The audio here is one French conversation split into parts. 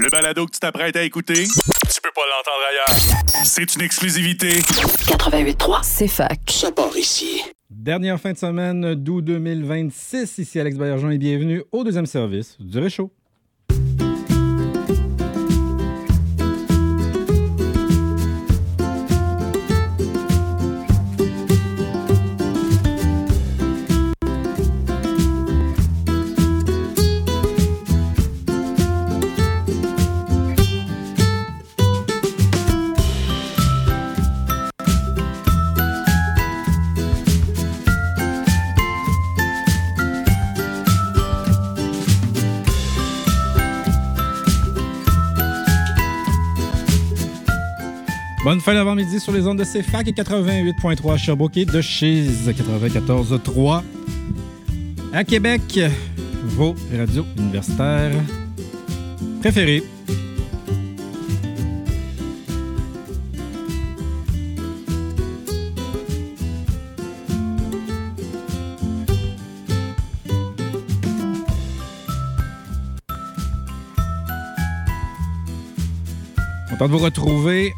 Le balado que tu t'apprêtes à écouter, tu peux pas l'entendre ailleurs. C'est une exclusivité. 88.3, c'est fac. Ça part ici. Dernière fin de semaine d'août 2026. Ici Alex Baillargeon et bienvenue au deuxième service du Réchaud. Bonne fin d'avant-midi sur les ondes de CFAC et 88.3 à Sherbrooke et de Chiz 94.3 à Québec. Vos radios universitaires préférées. Content de vous retrouver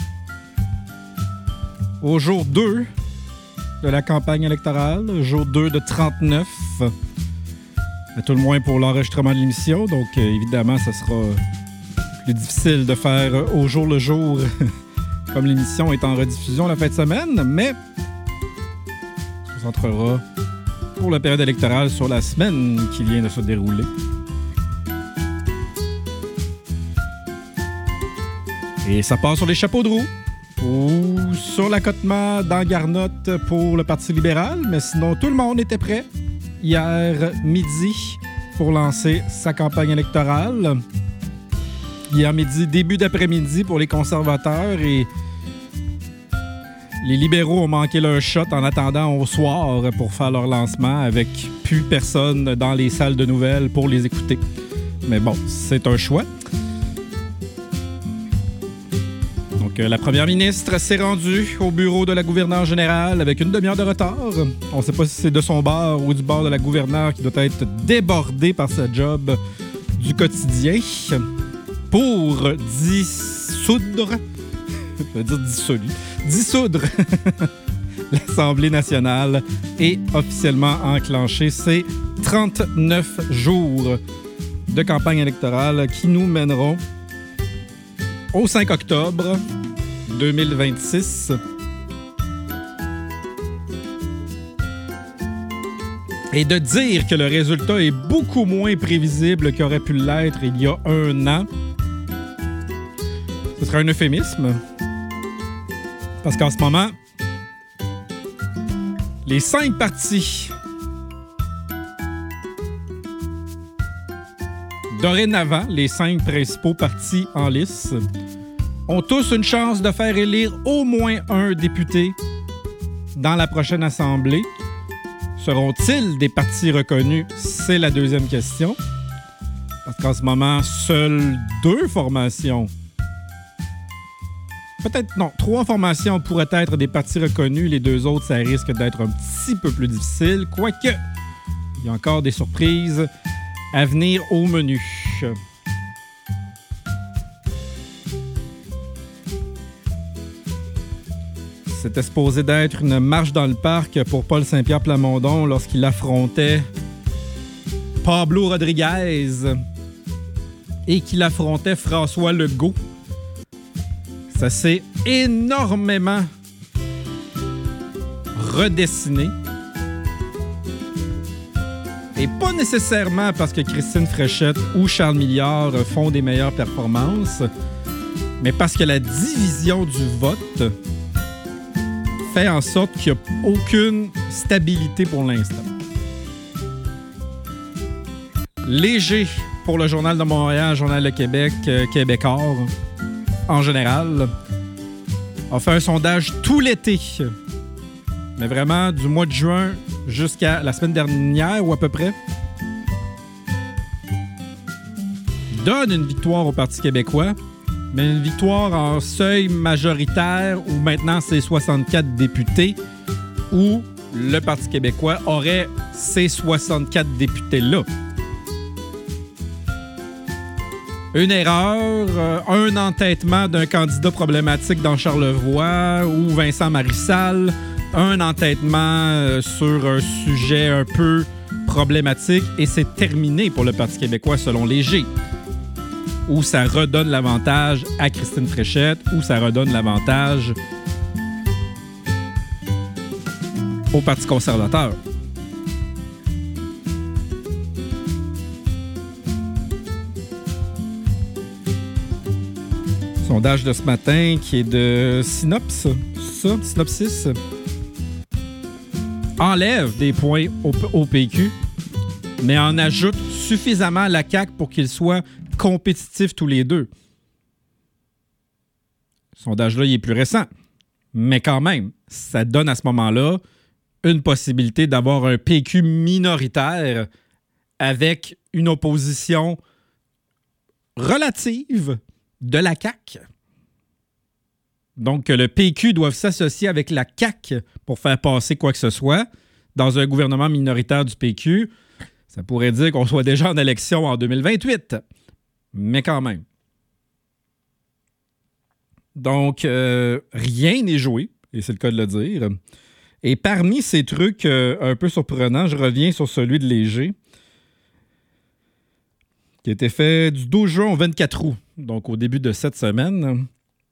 au jour 2 de la campagne électorale, jour 2 de 39, à tout le moins pour l'enregistrement de l'émission. Donc, évidemment, ce sera plus difficile de faire au jour le jour, comme l'émission est en rediffusion la fin de semaine, mais on se concentrera pour la période électorale sur la semaine qui vient de se dérouler. Et ça part sur les chapeaux de roue. Ou sur l'accotement dans Garnotte pour le Parti libéral, mais sinon, tout le monde était prêt hier midi pour lancer sa campagne électorale. Hier midi, début d'après-midi pour les conservateurs et les libéraux ont manqué leur shot en attendant au soir pour faire leur lancement avec plus personne dans les salles de nouvelles pour les écouter. Mais bon, c'est un choix. Donc, la première ministre s'est rendue au bureau de la gouverneure générale avec une demi-heure de retard. On ne sait pas si c'est de son bord ou du bord de la gouverneure qui doit être débordée par sa job du quotidien pour dissoudre l'Assemblée nationale et officiellement enclencher ses 39 jours de campagne électorale qui nous mèneront au 5 octobre 2026. Et de dire que le résultat est beaucoup moins prévisible qu'aurait pu l'être il y a un an, ce serait un euphémisme. Parce qu'en ce moment, les 5 partis dorénavant, les 5 principaux partis en lice ont tous une chance de faire élire au moins un député dans la prochaine Assemblée. Seront-ils des partis reconnus? C'est la deuxième question. Parce qu'en ce moment, seules 2 formations, peut-être non, 3 formations pourraient être des partis reconnus. Les 2 autres, ça risque d'être un petit peu plus difficile. Quoique, il y a encore des surprises à venir au menu. C'était supposé d'être une marche dans le parc pour Paul Saint-Pierre Plamondon lorsqu'il affrontait Pablo Rodriguez et qu'il affrontait François Legault. Ça s'est énormément redessiné. Et pas nécessairement parce que Christine Fréchette ou Charles Milliard font des meilleures performances, mais parce que la division du vote fait en sorte qu'il n'y a aucune stabilité pour l'instant. Léger pour le Journal de Montréal, Journal de Québec, Québécois en général, a fait un sondage tout l'été, mais vraiment du mois de juin jusqu'à la semaine dernière ou à peu près, donne une victoire au Parti québécois, mais une victoire en seuil majoritaire où maintenant c'est 64 députés, où le Parti québécois aurait ces 64 députés-là. une erreur, un entêtement d'un candidat problématique dans Charlevoix ou Vincent Marissal, un entêtement sur un sujet un peu problématique et c'est terminé pour le Parti québécois selon Léger. Ou ça redonne l'avantage à Christine Fréchette, ou ça redonne l'avantage au Parti conservateur. Sondage de ce matin qui est de Synopsis enlève des points au PQ, mais en ajoute suffisamment à la CAQ pour qu'ils soient compétitifs tous les deux. Ce sondage-là, il est plus récent, mais quand même, ça donne à ce moment-là une possibilité d'avoir un PQ minoritaire avec une opposition relative de la CAQ. Donc, que le PQ doive s'associer avec la CAQ pour faire passer quoi que ce soit dans un gouvernement minoritaire du PQ, ça pourrait dire qu'on soit déjà en élection en 2028. Mais quand même. Donc, rien n'est joué, et c'est le cas de le dire. Et parmi ces trucs un peu surprenants, je reviens sur celui de Léger, qui a été fait du 12 juin au 24 août, donc au début de cette semaine,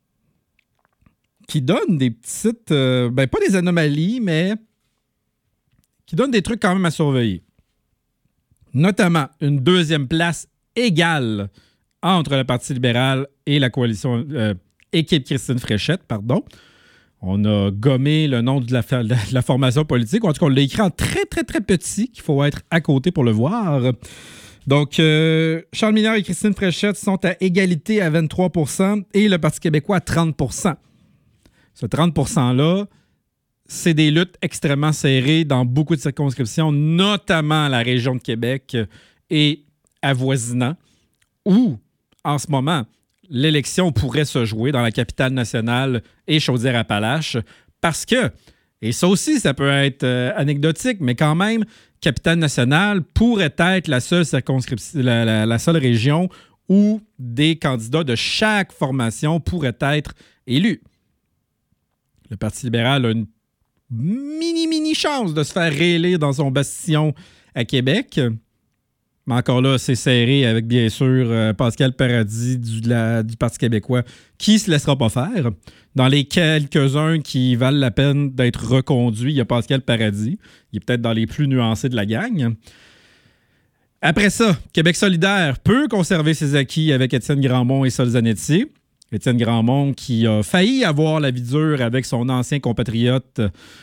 qui donne des petites, pas des anomalies, mais qui donne des trucs quand même à surveiller. Notamment une deuxième place égale entre le Parti libéral et la coalition équipe Christine Fréchette, pardon. On a gommé le nom de la formation politique, ou en tout cas, on l'a écrit en très, très, très petit, qu'il faut être à côté pour le voir. Donc, Charles Milliard et Christine Fréchette sont à égalité à 23 % et le Parti québécois à 30 %. Ce 30 %-là, c'est des luttes extrêmement serrées dans beaucoup de circonscriptions, notamment la région de Québec et avoisinant, où, en ce moment, l'élection pourrait se jouer dans la capitale nationale et Chaudière-Appalaches, parce que, et ça aussi, ça peut être anecdotique, mais quand même, capitale nationale pourrait être la seule circonscription, la seule région où des candidats de chaque formation pourraient être élus. Le Parti libéral a une mini chance de se faire réélire dans son bastion à Québec. Mais encore là, c'est serré avec, bien sûr, Pascal Paradis du Parti québécois qui ne se laissera pas faire. Dans les quelques-uns qui valent la peine d'être reconduits, il y a Pascal Paradis. Il est peut-être dans les plus nuancés de la gang. Après ça, Québec solidaire peut conserver ses acquis avec Étienne Grandmont et Sol Zanetti. Étienne Grandmont qui a failli avoir la vie dure avec son ancien compatriote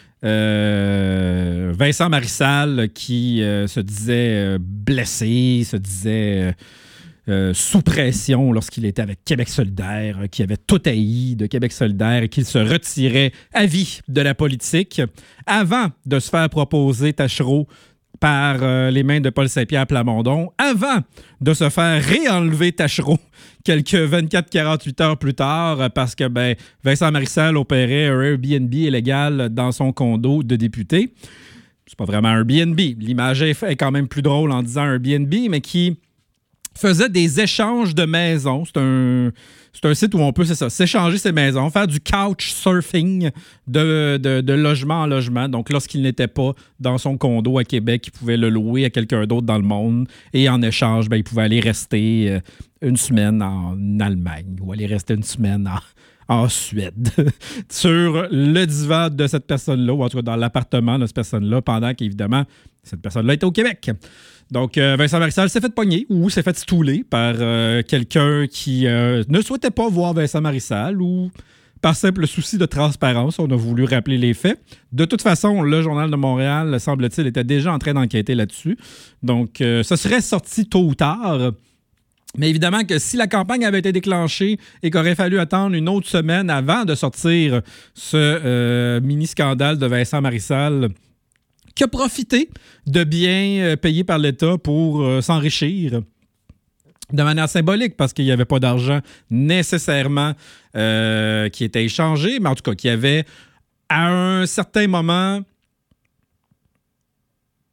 Vincent Marissal qui se disait blessé, se disait sous pression lorsqu'il était avec Québec solidaire, qui avait tout haï de Québec solidaire et qu'il se retirait à vie de la politique avant de se faire proposer Tachereau par les mains de Paul Saint-Pierre Plamondon, avant de se faire réenlever Tachereau quelques 24-48 heures plus tard parce que Vincent Marissal opérait un Airbnb illégal dans son condo de député. C'est pas vraiment un Airbnb. L'image est quand même plus drôle en disant Airbnb, mais qui faisait des échanges de maisons. C'est un site où on peut, s'échanger ses maisons, faire du couch surfing de logement en logement. Donc, lorsqu'il n'était pas dans son condo à Québec, il pouvait le louer à quelqu'un d'autre dans le monde. Et en échange, il pouvait aller rester une semaine en Allemagne ou aller rester une semaine en Suède sur le divan de cette personne-là, ou en tout cas dans l'appartement de cette personne-là, pendant qu'évidemment, cette personne-là était au Québec. Donc, Vincent Marissal s'est fait pogner ou s'est fait stouler par quelqu'un qui ne souhaitait pas voir Vincent Marissal ou par simple souci de transparence, on a voulu rappeler les faits. De toute façon, le Journal de Montréal, semble-t-il, était déjà en train d'enquêter là-dessus. Donc, ça serait sorti tôt ou tard. Mais évidemment que si la campagne avait été déclenchée et qu'il aurait fallu attendre une autre semaine avant de sortir ce mini-scandale de Vincent Marissal, qui a profité de biens payés par l'État pour s'enrichir de manière symbolique, parce qu'il n'y avait pas d'argent nécessairement qui était échangé, mais en tout cas, qui avait à un certain moment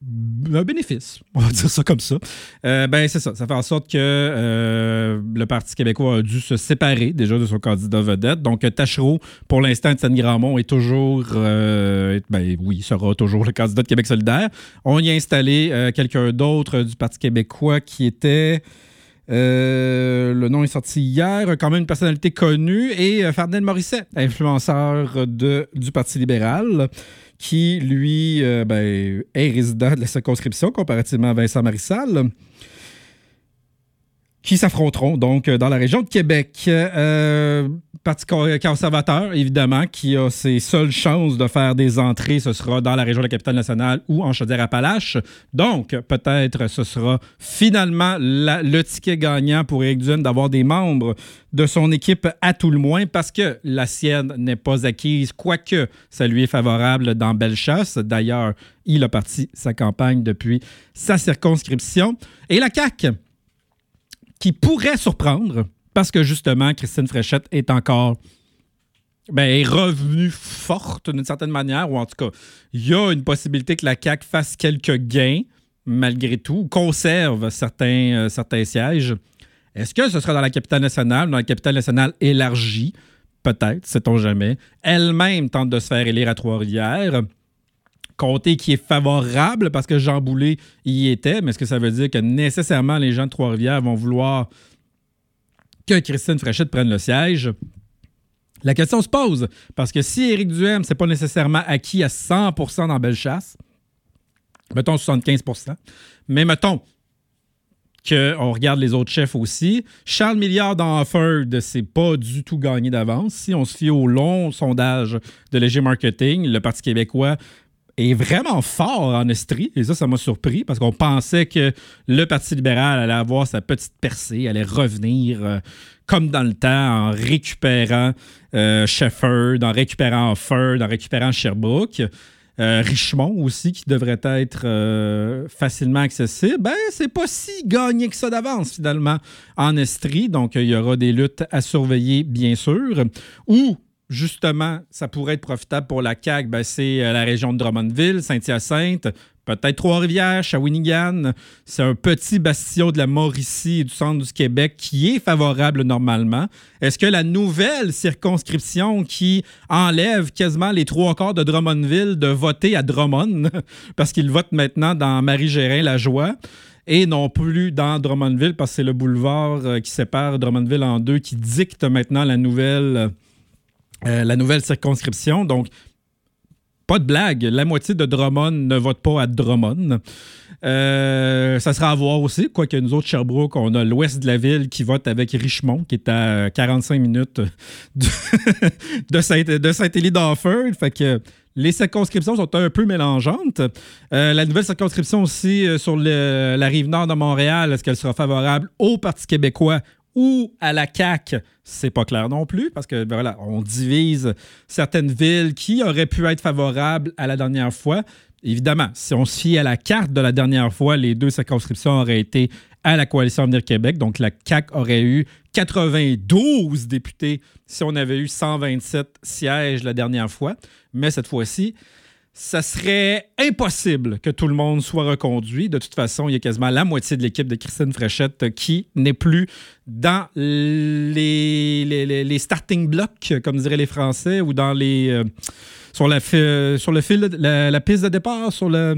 un bénéfice, on va dire ça comme ça. C'est ça. Ça fait en sorte que le Parti québécois a dû se séparer déjà de son candidat vedette. Donc, Tachereau, pour l'instant, Étienne Grandmont est toujours... il sera toujours le candidat de Québec solidaire. On y a installé quelqu'un d'autre du Parti québécois qui était... le nom est sorti hier, quand même une personnalité connue, et Ferdinand Morisset, influenceur du Parti libéral, qui, lui, est résident de la circonscription comparativement à Vincent Marissal, qui s'affronteront donc dans la région de Québec. Parti conservateur, évidemment, qui a ses seules chances de faire des entrées, ce sera dans la région de la Capitale-Nationale ou en Chaudière-Appalaches. Donc, peut-être ce sera finalement le ticket gagnant pour Éric Duhem d'avoir des membres de son équipe à tout le moins, parce que la sienne n'est pas acquise, quoique ça lui est favorable dans Bellechasse. D'ailleurs, il a parti sa campagne depuis sa circonscription. Et la CAQ, qui pourrait surprendre, parce que justement, Christine Fréchette est encore est revenue forte d'une certaine manière, ou en tout cas, il y a une possibilité que la CAQ fasse quelques gains, malgré tout, conserve certains sièges. Est-ce que ce sera dans la Capitale-Nationale, dans la Capitale-Nationale élargie? Peut-être, sait-on jamais. Elle-même tente de se faire élire à Trois-Rivières. Comté qui est favorable parce que Jean Boulet y était, mais est-ce que ça veut dire que nécessairement les gens de Trois-Rivières vont vouloir que Christine Fréchette prenne le siège? La question se pose, parce que si Éric Duhem, c'est pas nécessairement acquis à 100% dans Bellechasse, mettons 75%, mais mettons qu'on regarde les autres chefs aussi, Charles Milliard dans Offord, c'est pas du tout gagné d'avance. Si on se fie au long sondage de Léger Marketing, le Parti québécois est vraiment fort en Estrie. Et ça m'a surpris parce qu'on pensait que le Parti libéral allait avoir sa petite percée, allait revenir comme dans le temps en récupérant Shefford, en récupérant Offord, en récupérant Sherbrooke. Richmond aussi, qui devrait être facilement accessible. C'est pas si gagné que ça d'avance, finalement, en Estrie. Donc, il y aura des luttes à surveiller, bien sûr. Ou justement, ça pourrait être profitable pour la CAQ, c'est la région de Drummondville, Saint-Hyacinthe, peut-être Trois-Rivières, Shawinigan. C'est un petit bastion de la Mauricie et du centre du Québec qui est favorable normalement. Est-ce que la nouvelle circonscription qui enlève quasiment les 3/4 de Drummondville de voter à Drummond, parce qu'ils votent maintenant dans Marie-Gérin-la-Joie, et non plus dans Drummondville, parce que c'est le boulevard qui sépare Drummondville en deux qui dicte maintenant la nouvelle circonscription. Donc, pas de blague, la moitié de Drummond ne vote pas à Drummond. Ça sera à voir aussi, quoique nous autres, Sherbrooke, on a l'ouest de la ville qui vote avec Richmond, qui est à 45 minutes de Saint-Élie-d'Offord. Fait que les circonscriptions sont un peu mélangeantes. La nouvelle circonscription aussi sur la rive nord de Montréal, est-ce qu'elle sera favorable au Parti québécois ou à la CAQ, c'est pas clair non plus, parce que voilà, on divise certaines villes qui auraient pu être favorables à la dernière fois. Évidemment, si on se fie à la carte de la dernière fois, les deux circonscriptions auraient été à la Coalition Avenir Québec, donc la CAQ aurait eu 92 députés si on avait eu 127 sièges la dernière fois. Mais cette fois-ci, ça serait impossible que tout le monde soit reconduit. De toute façon, il y a quasiment la moitié de l'équipe de Christine Fréchette qui n'est plus dans les starting blocks, comme diraient les Français, ou dans les sur le fil, la piste de départ, sur la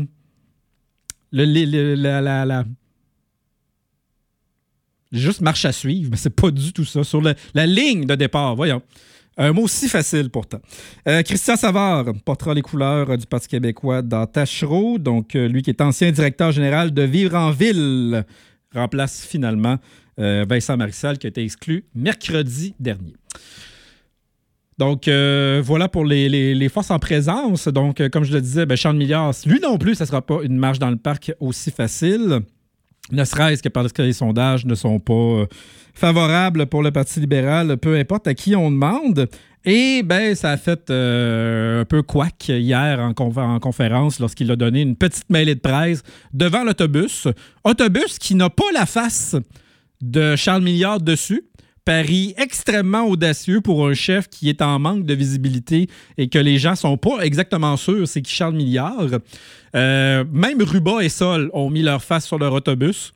juste marche à suivre, mais c'est pas du tout ça. Sur la ligne de départ, voyons. Un mot si facile pourtant. Christian Savard portera les couleurs du Parti québécois dans Tachereau. Donc, lui qui est ancien directeur général de Vivre en Ville, remplace finalement Vincent Marissal qui a été exclu mercredi dernier. Donc, voilà pour les forces en présence. Donc, comme je le disais, Charles Milliard, lui non plus, ça ne sera pas une marche dans le parc aussi facile. Ne serait-ce que parce que les sondages ne sont pas favorables pour le Parti libéral, peu importe à qui on demande. Et ça a fait un peu couac hier en conférence lorsqu'il a donné une petite mêlée de presse devant l'autobus. Autobus qui n'a pas la face de Charles Milliard dessus, Pari extrêmement audacieux pour un chef qui est en manque de visibilité et que les gens ne sont pas exactement sûrs c'est qui Charles Milliard. Même Ruba et Sol ont mis leur face sur leur autobus.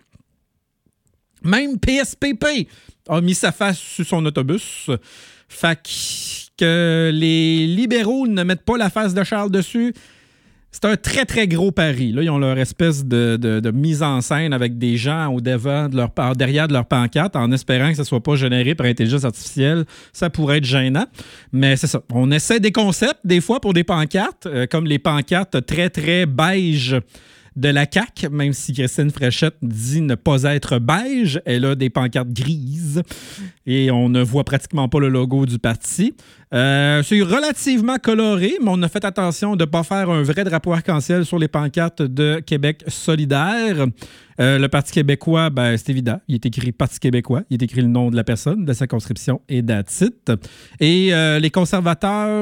Même PSPP a mis sa face sur son autobus. Fait que les libéraux ne mettent pas la face de Charles dessus. C'est un très, très gros pari. Là, ils ont leur espèce de mise en scène avec des gens derrière de leur pancarte en espérant que ça ne soit pas généré par intelligence artificielle. Ça pourrait être gênant. Mais c'est ça. On essaie des concepts, des fois, pour des pancartes, comme les pancartes très, très beige de la CAQ, même si Christine Fréchette dit ne pas être beige. Elle a des pancartes grises et on ne voit pratiquement pas le logo du parti. C'est relativement coloré, mais on a fait attention de ne pas faire un vrai drapeau arc-en-ciel sur les pancartes de Québec solidaire. Le Parti québécois, c'est évident. Il est écrit Parti québécois. Il est écrit le nom de la personne, de la circonscription et that's it. Et les conservateurs,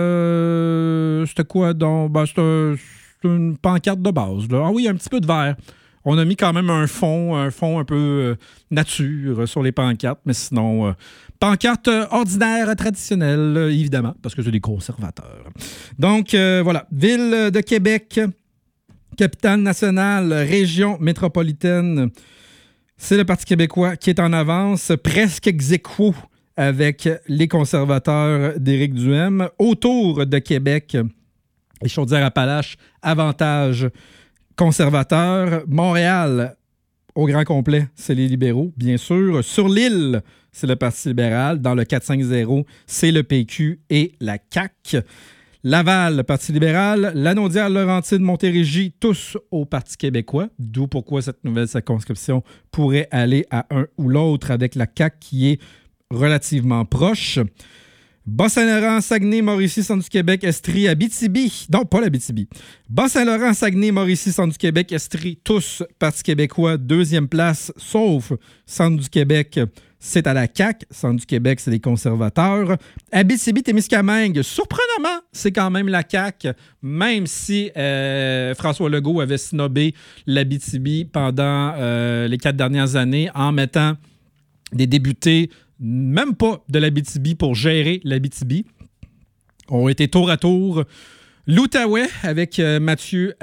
c'était quoi donc? C'est une pancarte de base. Là. Ah oui, un petit peu de vert. On a mis quand même un fond un peu nature sur les pancartes, mais sinon, pancarte ordinaire, traditionnelle, évidemment, parce que c'est des conservateurs. Donc, voilà. Ville de Québec, capitale nationale, région métropolitaine, c'est le Parti québécois qui est en avance, presque ex aequo avec les conservateurs d'Éric Duhaime. Autour de Québec, les Chaudière-Appalaches, avantage conservateur. Montréal, au grand complet, c'est les libéraux, bien sûr. Sur l'île, c'est le Parti libéral. Dans le 4-5-0, c'est le PQ et la CAQ. Laval, le Parti libéral. Lanaudière, Laurentide, Montérégie, tous au Parti québécois. D'où pourquoi cette nouvelle circonscription pourrait aller à un ou l'autre avec la CAQ qui est relativement proche. Bas-Saint-Laurent, Saguenay, Mauricie, Centre du Québec, Estrie, Abitibi. Non, pas l'Abitibi. Bas-Saint-Laurent, Saguenay, Mauricie, Centre du Québec, Estrie, tous Parti québécois. Deuxième place, sauf Centre du Québec, c'est à la CAQ. Centre du Québec, c'est les conservateurs. Abitibi-Témiscamingue, surprenamment, c'est quand même la CAQ, même si François Legault avait snobé l'Abitibi pendant les 4 dernières années en mettant des députés même pas de l'Abitibi pour gérer l'Abitibi. Ont été tour à tour l'Outaouais avec Mathieu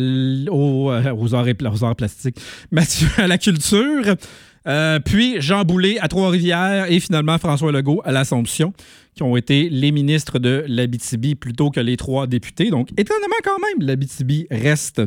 aux arts plastiques, Mathieu à la culture, puis Jean Boulet à Trois-Rivières et finalement François Legault à l'Assomption, qui ont été les ministres de l'Abitibi plutôt que les 3 députés. Donc, étonnamment quand même, l'Abitibi reste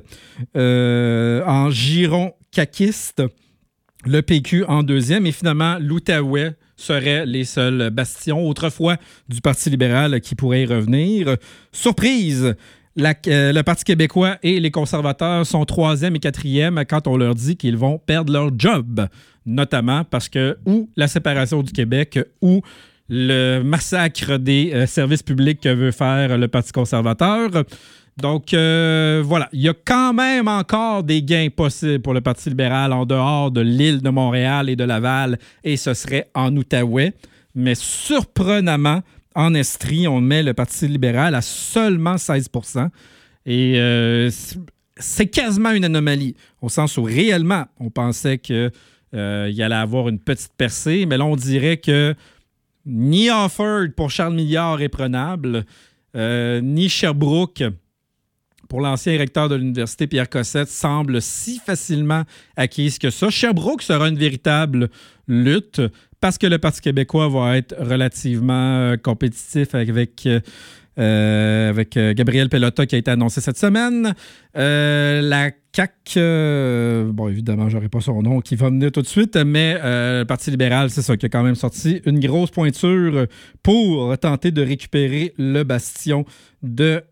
en giron caquiste, le PQ en deuxième et finalement l'Outaouais seraient les seuls bastions autrefois du Parti libéral qui pourraient y revenir. Surprise! Le Parti québécois et les conservateurs sont 3e et 4e quand on leur dit qu'ils vont perdre leur job, notamment parce que ou la séparation du Québec ou le massacre des services publics que veut faire le Parti conservateur. Donc, voilà, il y a quand même encore des gains possibles pour le Parti libéral en dehors de l'île de Montréal et de Laval, et ce serait en Outaouais. Mais surprenamment, en Estrie, on met le Parti libéral à seulement 16%. Et c'est quasiment une anomalie, au sens où réellement, on pensait qu'il y allait avoir une petite percée, mais là, on dirait que ni Offord pour Charles Milliard est prenable, ni Sherbrooke pour l'ancien recteur de l'université, Pierre Cossette, semble si facilement acquise que ça. Sherbrooke sera une véritable lutte parce que le Parti québécois va être relativement compétitif avec Gabriel Pelota qui a été annoncé cette semaine. La CAQ, bon, évidemment, je n'aurai pas son nom qui va venir tout de suite, mais le Parti libéral, c'est ça, qui a quand même sorti une grosse pointure pour tenter de récupérer le bastion de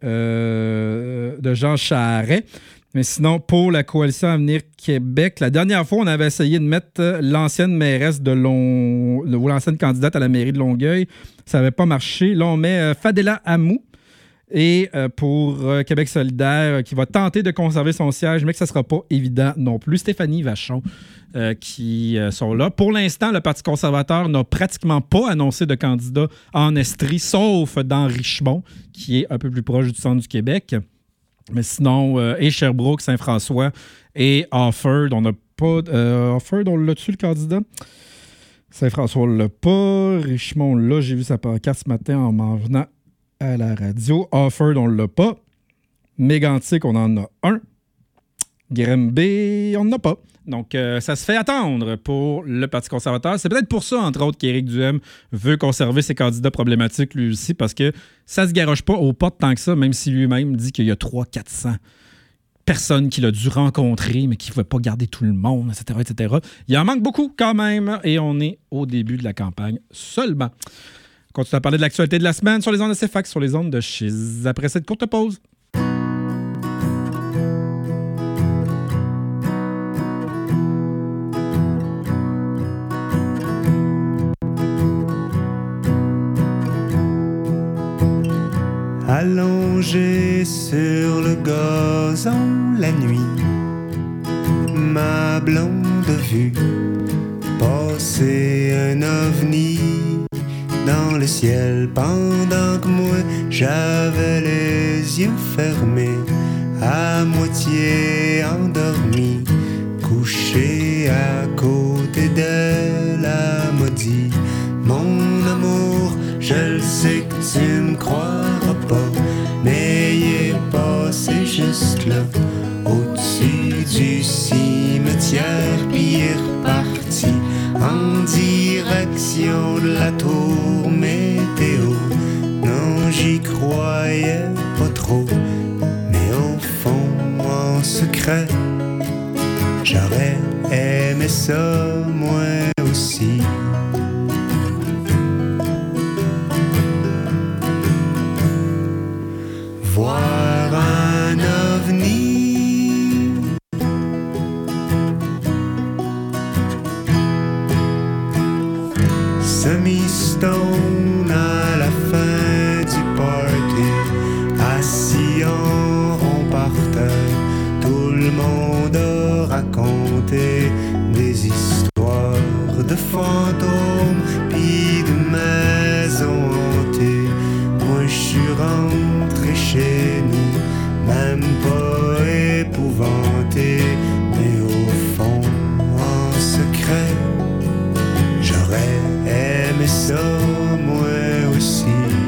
Jean Charest. Mais sinon, pour la Coalition Avenir Québec, la dernière fois, on avait essayé de mettre l'ancienne mairesse ou l'ancienne candidate à la mairie de Longueuil. Ça n'avait pas marché. Là, on met Fadela Amou. Et pour Québec solidaire, qui va tenter de conserver son siège, mais que ça ne sera pas évident non plus. Stéphanie Vachon, qui sont là. Pour l'instant, le Parti conservateur n'a pratiquement pas annoncé de candidat en Estrie, sauf dans Richmond, qui est un peu plus proche du centre du Québec. Mais sinon, et Sherbrooke, Saint-François et Offord, on n'a pas... Offord, on l'a-tu, le candidat? Saint-François l'a pas. Richemont l'a. J'ai vu sa pancarte ce matin en m'en venant à la radio. Offord, on l'a pas. Mégantic, on en a un. Grimby, on n'en a pas. Donc, ça se fait attendre pour le Parti conservateur. C'est peut-être pour ça, entre autres, qu'Éric Duhem veut conserver ses candidats problématiques, lui aussi, parce que ça se garoche pas aux portes tant que ça, même si lui-même dit qu'il y a 300-400 personnes qu'il a dû rencontrer, mais qu'il ne pouvait pas garder tout le monde, etc., etc. Il en manque beaucoup quand même, et on est au début de la campagne seulement. On continue à parler de l'actualité de la semaine sur les ondes de CFAC, sur les ondes de Chiz. Après cette courte pause. Allongé sur le gazon la nuit, ma blonde vue passer un ovni dans le ciel pendant que moi j'avais les yeux fermés, à moitié endormi, couché à côté d'elle, elle m'a dit: mon amour, je le sais que tu me croiras pas, mais il est passé juste là, au-dessus du cimetière, puis il est reparti en direction de la tour météo. Non, j'y croyais pas trop, mais au fond, en secret, j'aurais aimé ça, moi aussi. Voir un ovni, semi-stone à la fin du party, assis en rond par terre, tout le monde a raconté des histoires de fantômes pis de maisons hantées. Moi je suis rentré chez nous, même pas épouvanté, mais au fond, en secret, j'aurais aimé ça, moi aussi.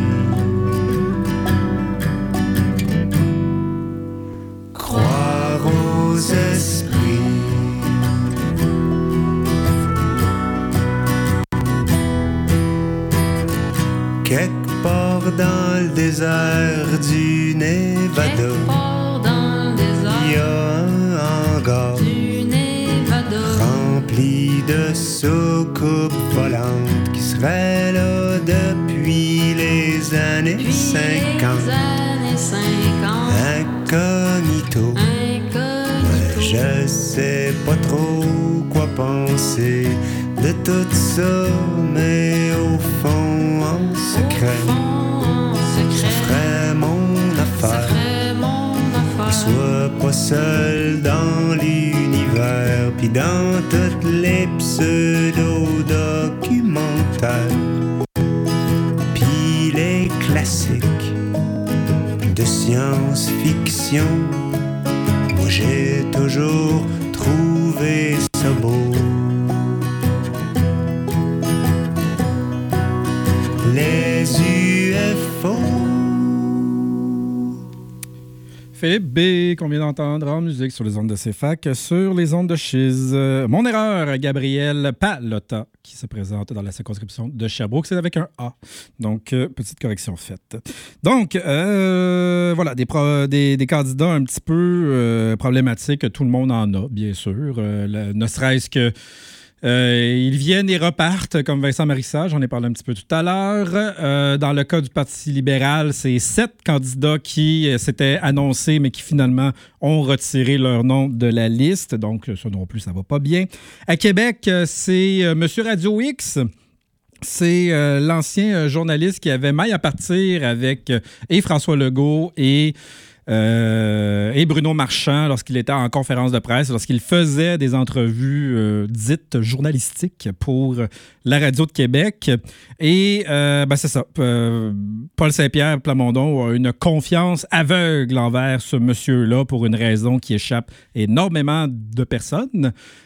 Croire aux esprits, quelque part dans le désert du Nevada, il y a un hangar rempli de soucoupes volantes qui seraient là depuis les années 50. Incognito, ouais, je sais pas trop quoi penser de tout ça, mais au fond, en secret, ça ferait mon affaire. Sois pas seul dans l'univers, pis dans toutes les pseudo-documentaires, pis les classiques de science-fiction. Moi j'ai toujours trouvé ça beau. Les UFO. Philippe B, qu'on vient d'entendre en musique sur les ondes de CFAC, sur les ondes de Chiz. Mon erreur, Gabriel Pallotta, qui se présente dans la circonscription de Sherbrooke, c'est avec un A. Donc, petite correction faite. Donc, voilà, des candidats un petit peu problématiques, tout le monde en a, bien sûr. Ne serait-ce que ils viennent et repartent, comme Vincent Marissage, j'en ai parlé un petit peu tout à l'heure. Dans le cas du Parti libéral, c'est 7 candidats qui s'étaient annoncés, mais qui finalement ont retiré leur nom de la liste. Donc, ça non plus, ça va pas bien. À Québec, c'est Monsieur Radio X. C'est l'ancien journaliste qui avait maille à partir avec et François Legault et Bruno Marchand lorsqu'il était en conférence de presse, lorsqu'il faisait des entrevues dites journalistiques pour la radio de Québec. Et c'est ça. Paul Saint-Pierre Plamondon a une confiance aveugle envers ce monsieur-là pour une raison qui échappe énormément de personnes.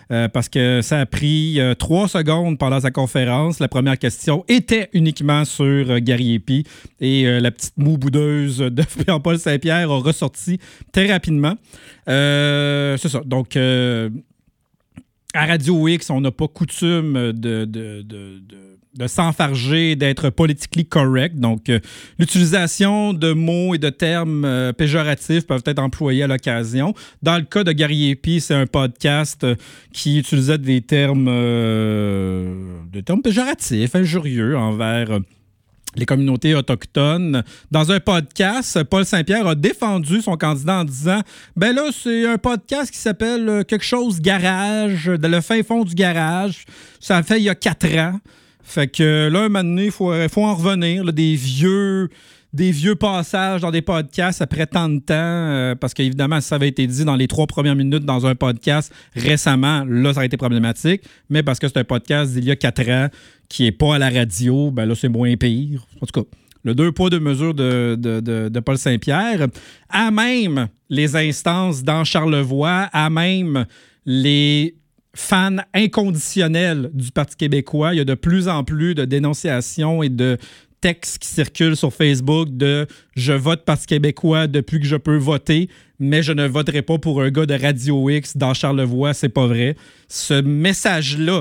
parce que ça a pris 3 secondes pendant sa conférence. La première question était uniquement sur Gary Épie et la petite moue boudeuse de Pierre-Paul Saint-Pierre a ressorti très rapidement. C'est ça. Donc, à Radio X, on n'a pas coutume de s'enfarger, d'être politically correct. Donc, l'utilisation de mots et de termes péjoratifs peuvent être employés à l'occasion. Dans le cas de Gary Épie, c'est un podcast qui utilisait des termes péjoratifs, injurieux envers les communautés autochtones. Dans un podcast, Paul Saint-Pierre a défendu son candidat en disant « Ben là, c'est un podcast qui s'appelle quelque chose garage, dans le fin fond du garage. Ça a fait il y a 4 ans. » Fait que là, un moment donné, il faut en revenir. Là, des vieux passages dans des podcasts après tant de temps, parce qu'évidemment, si ça avait été dit dans les 3 premières minutes dans un podcast récemment, là, ça aurait été problématique. Mais parce que c'est un podcast d'il y a 4 ans qui n'est pas à la radio, ben là, c'est moins pire. En tout cas, le 2 poids, 2 mesures de Paul Saint-Pierre, à même les instances dans Charlevoix, à même les fans inconditionnels du Parti québécois. Il y a de plus en plus de dénonciations et de textes qui circulent sur Facebook de « Je vote Parti québécois depuis que je peux voter, mais je ne voterai pas pour un gars de Radio X dans Charlevoix, c'est pas vrai. » Ce message-là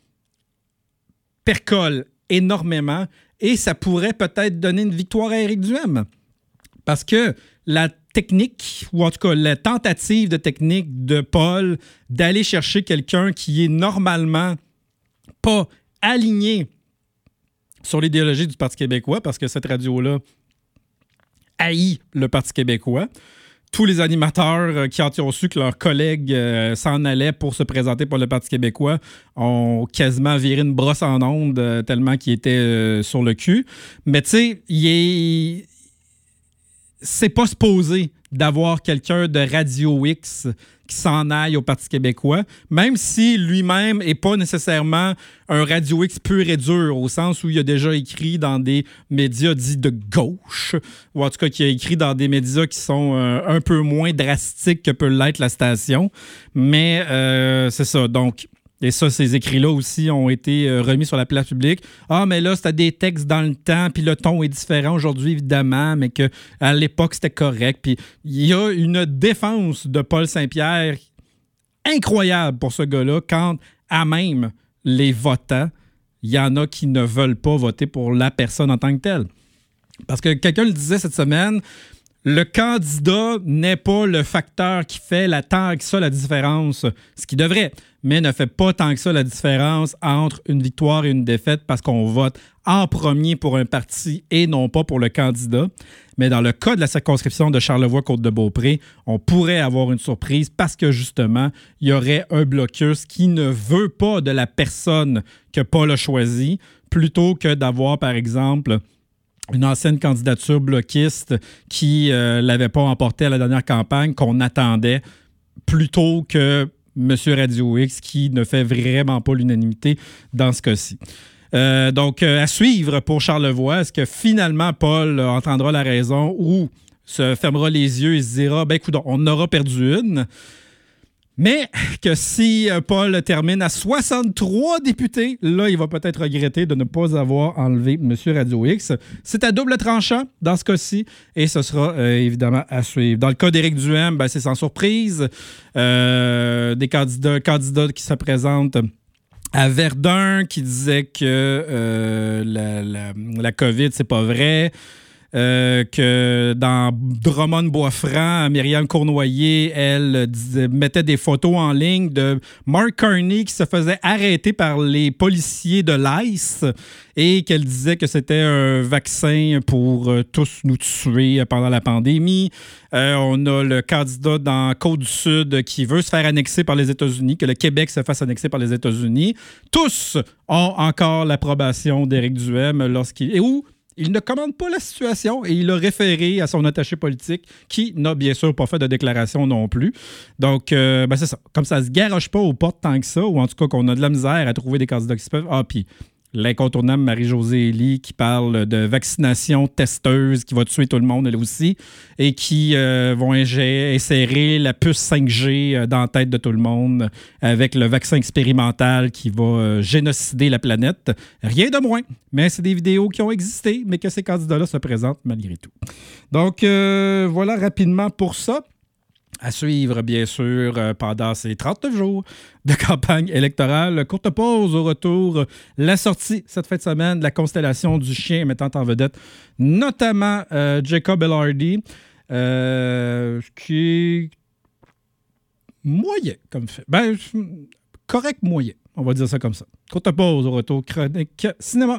percole énormément et ça pourrait peut-être donner une victoire à Éric Duhem. Parce que la technique, ou en tout cas la tentative de technique de Paul d'aller chercher quelqu'un qui est normalement pas aligné sur l'idéologie du Parti québécois, parce que cette radio-là haït le Parti québécois. Tous les animateurs qui ont su que leurs collègues s'en allaient pour se présenter pour le Parti québécois ont quasiment viré une brosse en ondes tellement qu'ils étaient sur le cul. Mais tu sais, c'est pas supposé d'avoir quelqu'un de Radio X qui s'en aille au Parti québécois, même si lui-même n'est pas nécessairement un Radio X pur et dur, au sens où il a déjà écrit dans des médias dits de gauche, ou en tout cas qui a écrit dans des médias qui sont un peu moins drastiques que peut l'être la station. Mais c'est ça, donc... Et ça, ces écrits-là aussi ont été remis sur la place publique. Ah, mais là, c'était des textes dans le temps, puis le ton est différent aujourd'hui, évidemment, mais qu'à l'époque, c'était correct. Puis il y a une défense de Paul Saint-Pierre incroyable pour ce gars-là, quand, à même les votants, il y en a qui ne veulent pas voter pour la personne en tant que telle. Parce que quelqu'un le disait cette semaine, le candidat n'est pas le facteur qui fait tant que ça la différence, ce qui devrait, mais ne fait pas tant que ça la différence entre une victoire et une défaite parce qu'on vote en premier pour un parti et non pas pour le candidat. Mais dans le cas de la circonscription de Charlevoix-Côte-de-Beaupré, on pourrait avoir une surprise parce que justement, il y aurait un blocus qui ne veut pas de la personne que Paul a choisie, plutôt que d'avoir, par exemple, une ancienne candidature bloquiste qui ne l'avait pas emporté à la dernière campagne, qu'on attendait, plutôt que M. Radio X, qui ne fait vraiment pas l'unanimité dans ce cas-ci. Donc, à suivre pour Charlevoix, est-ce que finalement Paul entendra la raison ou se fermera les yeux et se dira « Ben, écoute, on aura perdu une ». Mais que si Paul termine à 63 députés, là, il va peut-être regretter de ne pas avoir enlevé M. Radio X. C'est à double tranchant dans ce cas-ci et ce sera évidemment à suivre. Dans le cas d'Éric Duhem, ben, c'est sans surprise. Des candidats qui se présentent à Verdun qui disaient que la COVID, c'est pas vrai. Que dans Drummond-Boisfranc, Myriam Cournoyer, elle mettait des photos en ligne de Mark Carney qui se faisait arrêter par les policiers de l'ICE et qu'elle disait que c'était un vaccin pour tous nous tuer pendant la pandémie. On a le candidat dans Côte-du-Sud qui veut se faire annexer par les États-Unis, que le Québec se fasse annexer par les États-Unis. Tous ont encore l'approbation d'Éric Duhem il ne commande pas la situation et il a référé à son attaché politique qui n'a bien sûr pas fait de déclaration non plus. Donc, c'est ça. Comme ça ne se garoche pas aux portes tant que ça, ou en tout cas qu'on a de la misère à trouver des candidats qui se peuvent. Ah, puis l'incontournable Marie-Josée Elie qui parle de vaccination testeuse qui va tuer tout le monde, elle aussi, et qui vont insérer la puce 5G dans la tête de tout le monde avec le vaccin expérimental qui va génocider la planète. Rien de moins, mais c'est des vidéos qui ont existé, mais que ces candidats-là se présentent malgré tout. Donc, voilà rapidement pour ça. À suivre, bien sûr, pendant ces 39 jours de campagne électorale. Courte pause au retour. La sortie cette fin de semaine de la constellation du chien mettant en vedette notamment Jacob Elordi, qui est moyen comme fait. Ben, correct moyen. On va dire ça comme ça. Courte pause au retour. Chronique cinéma.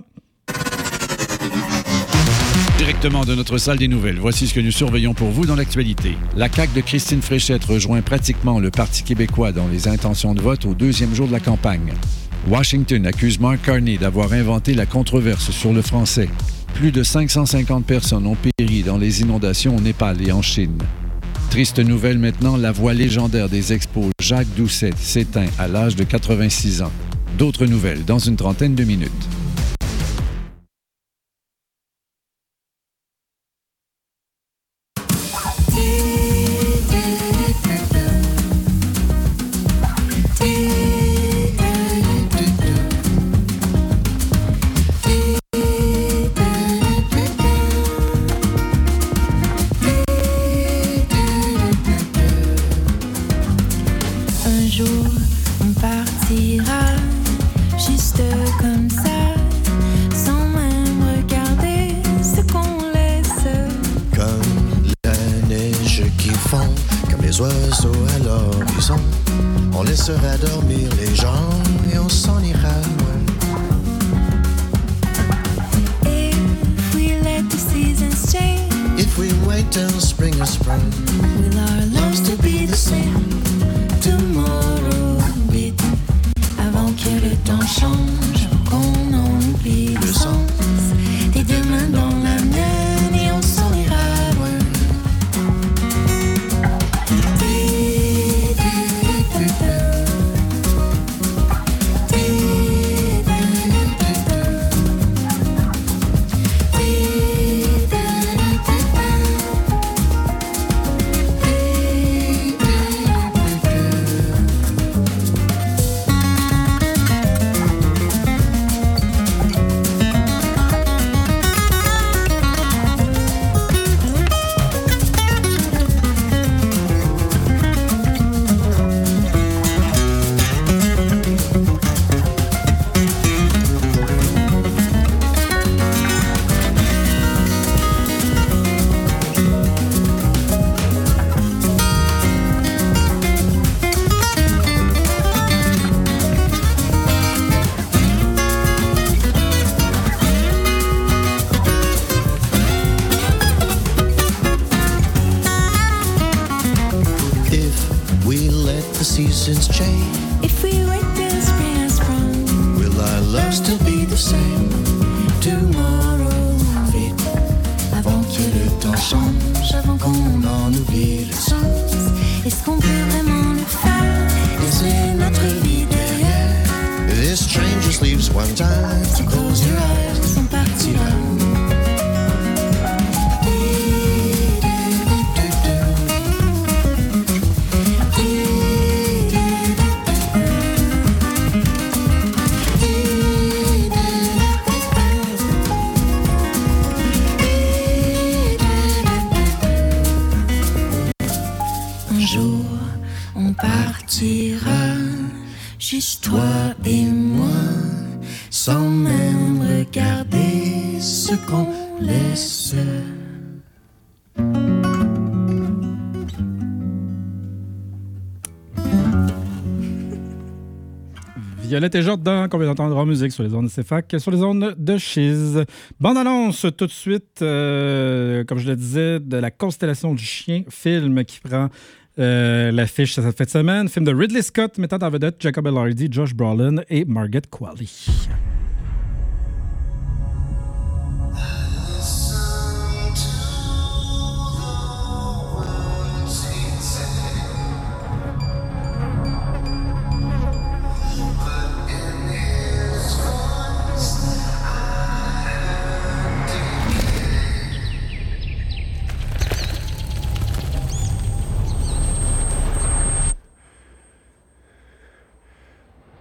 Directement de notre salle des nouvelles, voici ce que nous surveillons pour vous dans l'actualité. La CAQ de Christine Fréchette rejoint pratiquement le Parti québécois dans les intentions de vote au deuxième jour de la campagne. Washington accuse Mark Carney d'avoir inventé la controverse sur le français. Plus de 550 personnes ont péri dans les inondations au Népal et en Chine. Triste nouvelle maintenant, la voix légendaire des expos Jacques Doucet s'éteint à l'âge de 86 ans. D'autres nouvelles dans une trentaine de minutes. Dormir les gens et on s'en ira loin. If we let the seasons change, if we wait till spring has sprung, will our lives to be the same? Tomorrow, vite, avant que le temps change, qu'on en oublie le sens. Tes deux mains dans la mienne et on s'en ira loin. seasons change. If we wait till spring has sprung, Will our love still be the same? tomorrow, vite, avant que le temps change, avant qu'on en oublie le sens. Est-ce qu'on peut vraiment le faire? Laisser notre vie derrière. This train just leaves one time. Tu close your eyes, sont partis là. Juste toi et moi, sans même regarder ce qu'on laisse. Violette et Jordan, qu'on vient d'entendre en musique sur les ondes de CFAC, sur les ondes de Chiz. Bande annonce tout de suite, comme je le disais, de La Constellation du Chien, film qui prend l'affiche cette fin de semaine. Film de Ridley Scott mettant en vedette Jacob Elordi, Josh Brolin et Margaret Qualley.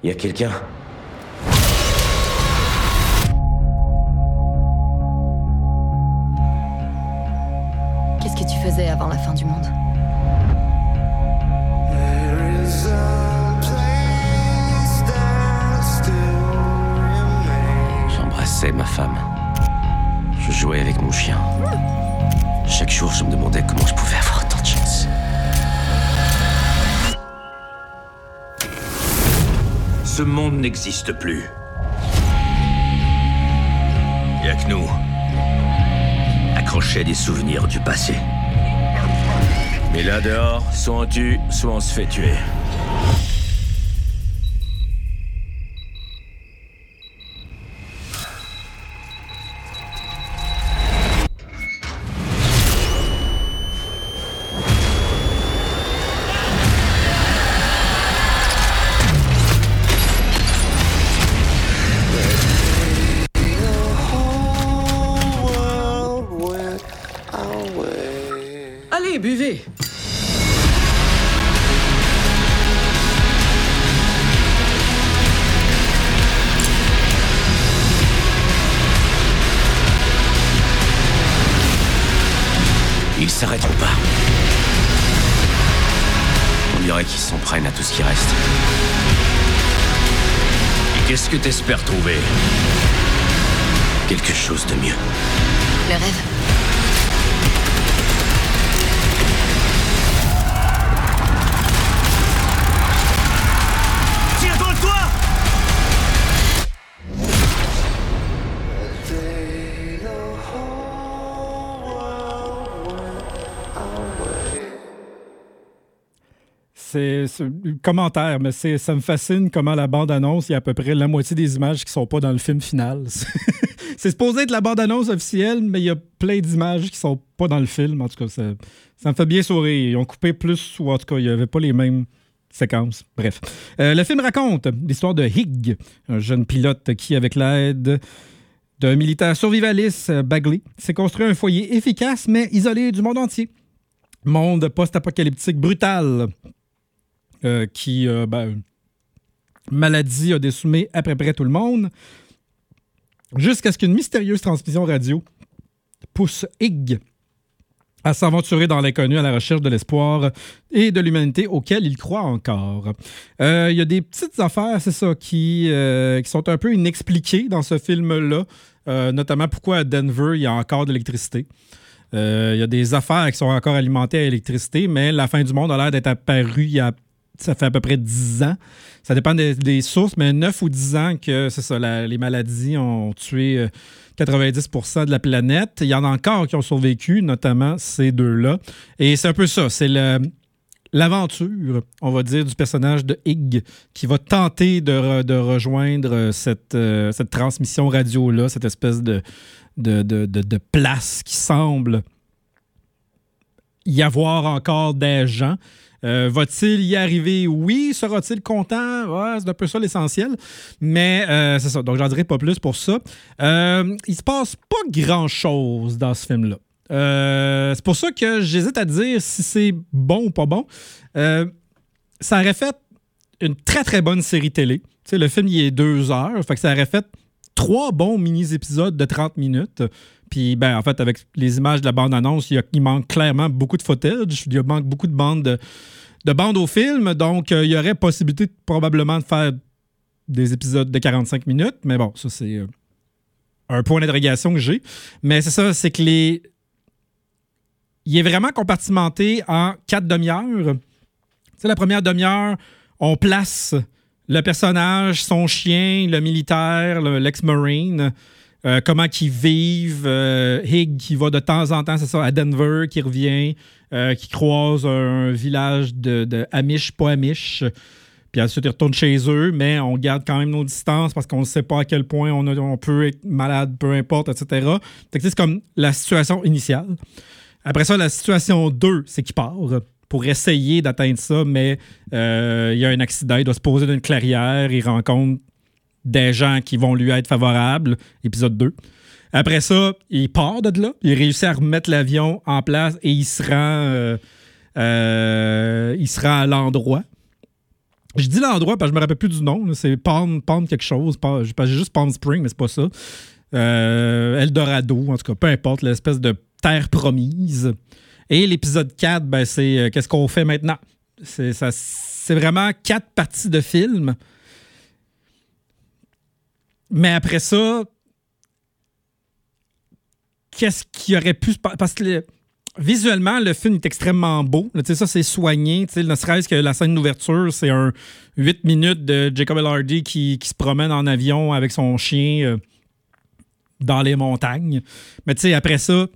Y a quelqu'un? Qu'est-ce que tu faisais avant la fin du monde? J'embrassais ma femme. Je jouais avec mon chien. Chaque jour, je me demandais comment je pouvais avoir tant de chance. Ce monde n'existe plus. Y'a que nous, accrochés à des souvenirs du passé. Mais là dehors, soit on tue, soit on se fait tuer. Allez, buvez! Ils s'arrêteront pas. On dirait qu'ils s'en prennent à tout ce qui reste. Et qu'est-ce que t'espères trouver? Quelque chose de mieux. Le rêve? Tire dans le toit! C'est un commentaire, mais ça me fascine comment la bande-annonce, il y a à peu près la moitié des images qui sont pas dans le film final. C'est supposé être la bande-annonce officielle, mais il y a plein d'images qui sont pas dans le film. En tout cas, ça me fait bien sourire. Ils ont coupé plus, ou en tout cas, il n'y avait pas les mêmes séquences. Bref. Le film raconte l'histoire de Higg, un jeune pilote qui, avec l'aide d'un militaire survivaliste, Bagley, s'est construit un foyer efficace, mais isolé du monde entier. Monde post-apocalyptique brutal. Maladie a décimé à peu près tout le monde, jusqu'à ce qu'une mystérieuse transmission radio pousse Higg à s'aventurer dans l'inconnu à la recherche de l'espoir et de l'humanité auquel il croit encore. Il y a des petites affaires, c'est ça, qui sont un peu inexpliquées dans ce film-là, notamment pourquoi à Denver, il y a encore de l'électricité. Il y a des affaires qui sont encore alimentées à l'électricité, mais la fin du monde a l'air d'être apparue ça fait à peu près 10 ans. Ça dépend des sources, mais 9 ou 10 ans que c'est ça, les maladies ont tué 90% de la planète. Il y en a encore qui ont survécu, notamment ces deux-là. Et c'est un peu ça, c'est l'aventure, on va dire, du personnage de Higg qui va tenter de rejoindre cette transmission radio-là, cette espèce de place qui semble y avoir encore des gens. Va-t-il y arriver? Oui. Sera-t-il content? Ouais, c'est un peu ça l'essentiel. Mais c'est ça. Donc, j'en dirai pas plus pour ça. Il se passe pas grand-chose dans ce film-là. C'est pour ça que j'hésite à dire si c'est bon ou pas bon. Ça aurait fait une très, très bonne série télé. Tu sais, le film, il est 2 heures. Fait que ça aurait fait 3 bons mini-épisodes de 30 minutes. Puis, en fait, avec les images de la bande-annonce, il manque clairement beaucoup de footage. Il manque beaucoup de bandes au film. Donc, il y aurait possibilité probablement de faire des épisodes de 45 minutes. Mais bon, ça, c'est un point d'interrogation que j'ai. Mais c'est ça, c'est que il est vraiment compartimenté en 4 demi-heures. Tu sais, la première demi-heure, on place le personnage, son chien, le militaire, l'ex-marine, comment qu'ils vivent. Higg qui va de temps en temps, c'est ça, à Denver, qui revient, qui croise un village de Amish, pas Amish. Puis ensuite, ils retournent chez eux, mais on garde quand même nos distances parce qu'on ne sait pas à quel point on peut être malade, peu importe, etc. C'est comme la situation initiale. Après ça, la situation 2, c'est qu'il part pour essayer d'atteindre ça, mais il y a un accident, il doit se poser dans une clairière, il rencontre des gens qui vont lui être favorables, épisode 2. Après ça, il part de là, il réussit à remettre l'avion en place et il se rend à l'endroit. Je dis l'endroit parce que je me rappelle plus du nom. Là. C'est Palm quelque chose. J'ai juste Palm Spring, mais c'est pas ça. Eldorado, en tout cas, peu importe, l'espèce de terre promise. Et l'épisode 4, ben, c'est qu'est-ce qu'on fait maintenant? C'est vraiment 4 parties de film. Mais après ça, qu'est-ce qui aurait pu se passer? Parce que visuellement, le film est extrêmement beau. Là, ça, c'est soigné. Ne serait-ce que la scène d'ouverture, c'est un 8 minutes de Jacob Elordi qui se promène en avion avec son chien dans les montagnes. Mais tu sais, après ça,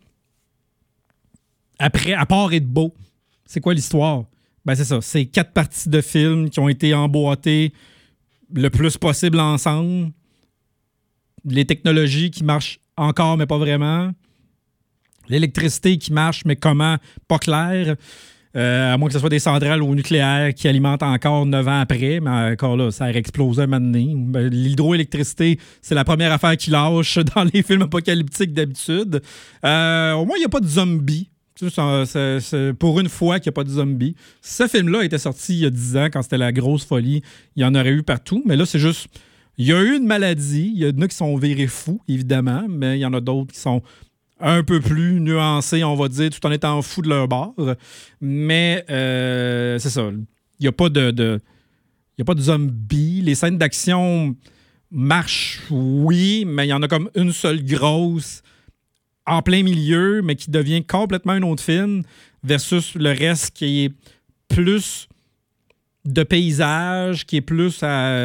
à part être beau, c'est quoi l'histoire? Ben c'est ça. C'est 4 parties de film qui ont été emboîtées le plus possible ensemble. Les technologies qui marchent encore, mais pas vraiment. L'électricité qui marche, mais comment? Pas clair. À moins que ce soit des centrales au nucléaire qui alimentent encore 9 ans après. Mais encore là, ça a explosé un moment donné. L'hydroélectricité, c'est la première affaire qui lâche dans les films apocalyptiques d'habitude. Au moins, il n'y a pas de zombies. C'est pour une fois qu'il n'y a pas de zombies. Ce film-là était sorti il y a 10 ans, quand c'était la grosse folie. Il y en aurait eu partout. Mais là, c'est juste... Il y a eu une maladie. Il y en a qui sont virés fous, évidemment. Mais il y en a d'autres qui sont un peu plus nuancés, on va dire, tout en étant fous de leur bord. Mais c'est ça. Il n'y a pas de zombies. Les scènes d'action marchent, oui, mais il y en a comme une seule grosse en plein milieu, mais qui devient complètement un autre film versus le reste qui est plus de paysage, qui est plus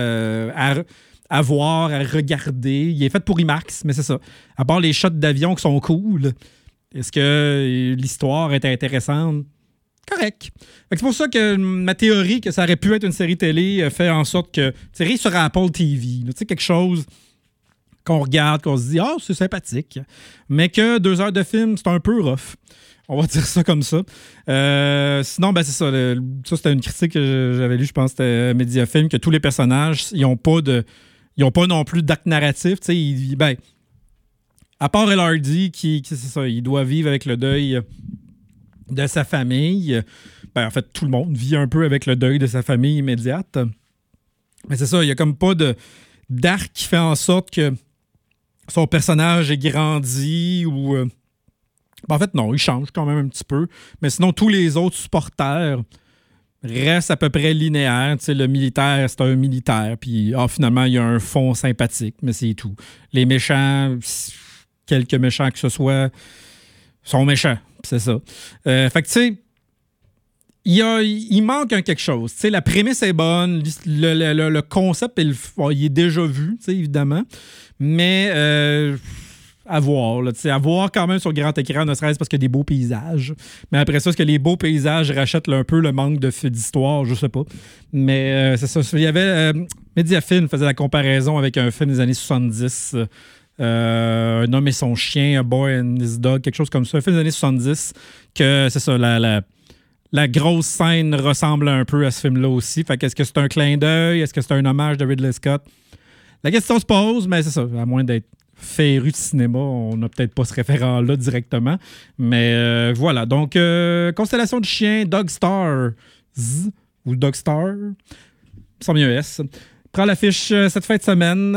à voir, à regarder. Il est fait pour IMAX, mais c'est ça. À part les shots d'avion qui sont cool, est-ce que l'histoire est intéressante? Correct. C'est pour ça que ma théorie que ça aurait pu être une série télé fait en sorte que... Série sur Apple TV, tu sais, quelque chose qu'on regarde, qu'on se dit « Ah, c'est sympathique », mais que 2 heures de film, c'est un peu rough. On va dire ça comme ça. Sinon, ben c'est ça. Ça, c'était une critique que j'avais lue, je pense, c'était Mediafilm, que tous les personnages, ils n'ont pas non plus d'acte narratif. Ben, à part Elordi, c'est ça, il doit vivre avec le deuil de sa famille. Ben, en fait, tout le monde vit un peu avec le deuil de sa famille immédiate. Mais c'est ça, il n'y a comme pas d'arc qui fait en sorte que son personnage est grandi ou... En fait, non, il change quand même un petit peu. Mais sinon, tous les autres supporters restent à peu près linéaires. Tu sais, le militaire, c'est un militaire. Puis finalement, il y a un fond sympathique, mais c'est tout. Les méchants, quelques méchants que ce soit, sont méchants. C'est ça. Fait que, tu sais, il manque quelque chose. Tu sais, la prémisse est bonne. Le concept, il est déjà vu, tu sais, évidemment. Mais... à voir, là, à voir quand même sur le grand écran, ne serait-ce parce qu'il y a des beaux paysages. Mais après ça, est-ce que les beaux paysages rachètent un peu le manque d'histoire? Je sais pas. Mais c'est ça. Il y avait... Mediafilm faisait la comparaison avec un film des années 70. Un homme et son chien, A Boy and His Dog, quelque chose comme ça. Un film des années 70, que c'est ça, la grosse scène ressemble un peu à ce film-là aussi. Fait qu'est-ce que c'est un clin d'œil? Est-ce que c'est un hommage de Ridley Scott? La question se pose, mais c'est ça. À moins d'être féru de cinéma, on n'a peut-être pas ce référent-là directement. Mais voilà. Donc, Constellation de chiens, Dog Stars, ou Dog Star, sans mieux S. Prends l'affiche cette fin de semaine.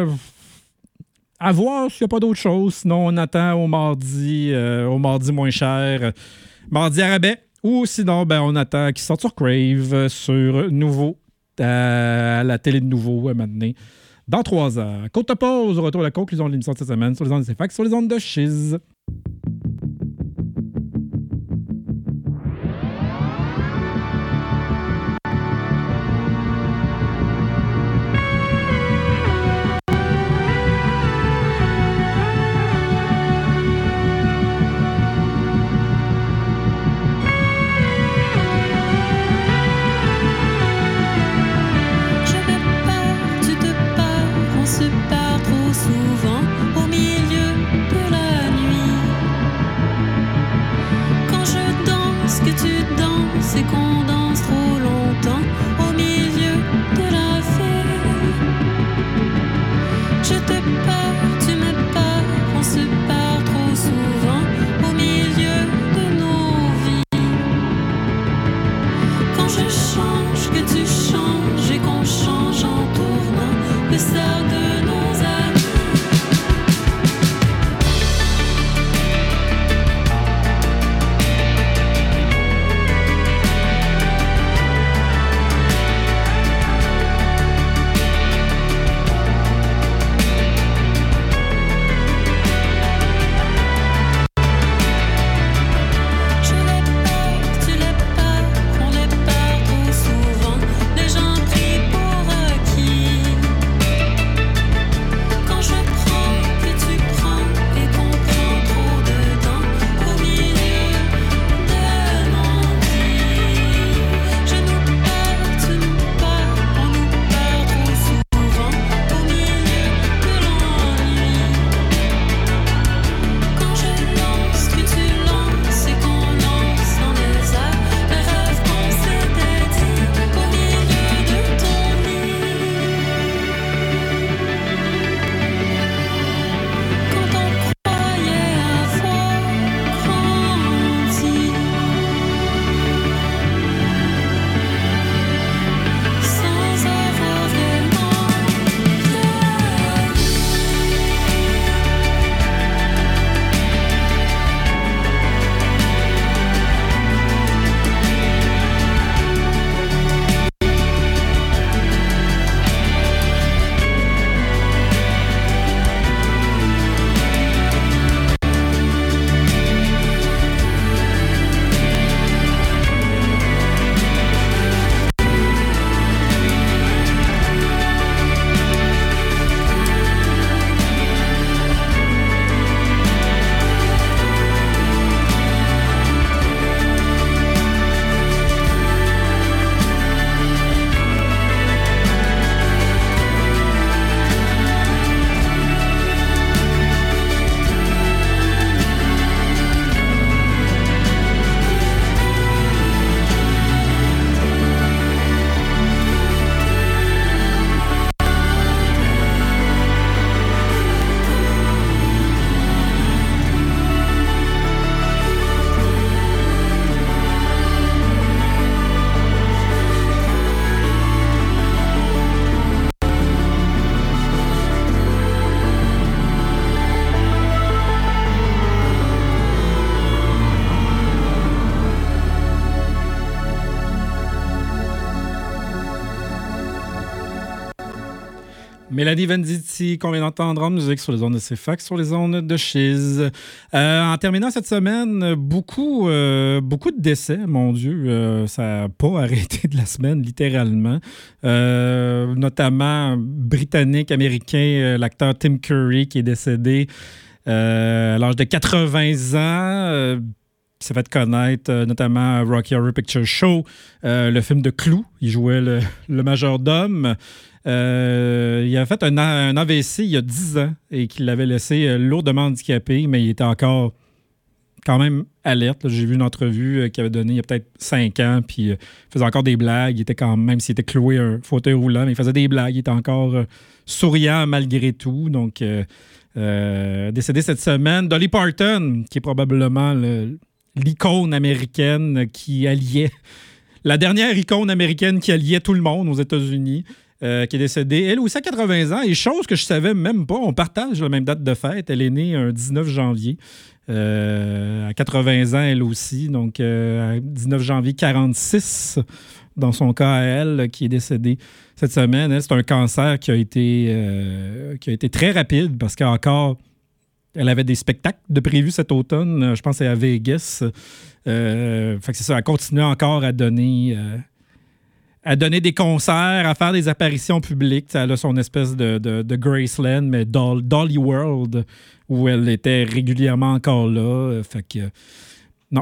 À voir s'il n'y a pas d'autre chose. Sinon, on attend au mardi moins cher, mardi à rabais. Ou sinon, ben, on attend qu'il sorte sur Crave, sur Nouveau, à la télé de Nouveau, maintenant. Dans 3 heures. Courte pause, au retour à la conclusion de l'émission de cette semaine sur les ondes de CFAC, sur les ondes de Chiz. Se part trop souvent au milieu de la nuit. Mélanie Venditti, qu'on vient d'entendre en musique sur les ondes de CFAC, sur les ondes de Chiz. En terminant cette semaine, beaucoup de décès, mon Dieu. Ça n'a pas arrêté de la semaine, littéralement. Notamment britannique, américain, l'acteur Tim Curry qui est décédé à l'âge de 80 ans. Il s'est fait connaître notamment Rocky Horror Picture Show, le film de Clou. Il jouait le majordome. Il avait fait un AVC il y a 10 ans et qu'il l'avait laissé lourdement handicapé, mais il était encore quand même alerte. Là. J'ai vu une entrevue qu'il avait donnée il y a peut-être 5 ans, puis il faisait encore des blagues. Il était quand même s'il était cloué un fauteuil roulant, mais il faisait des blagues. Il était encore souriant malgré tout. Donc, décédé cette semaine. Dolly Parton, qui est probablement l'icône américaine qui alliait... La dernière icône américaine qui alliait tout le monde aux États-Unis. Qui est décédée, elle aussi à 80 ans, et chose que je savais même pas, on partage la même date de fête, elle est née un 19 janvier, à 80 ans elle aussi, donc 19 janvier 46, dans son cas à elle, qui est décédée cette semaine. Elle, c'est un cancer qui a été très rapide, parce qu'encore, elle avait des spectacles de prévus cet automne, je pense que c'est à Vegas, fait que c'est ça, elle continue encore à donner des concerts, à faire des apparitions publiques. Elle a son espèce de Graceland, mais Dolly World, où elle était régulièrement encore là. Fait que, non.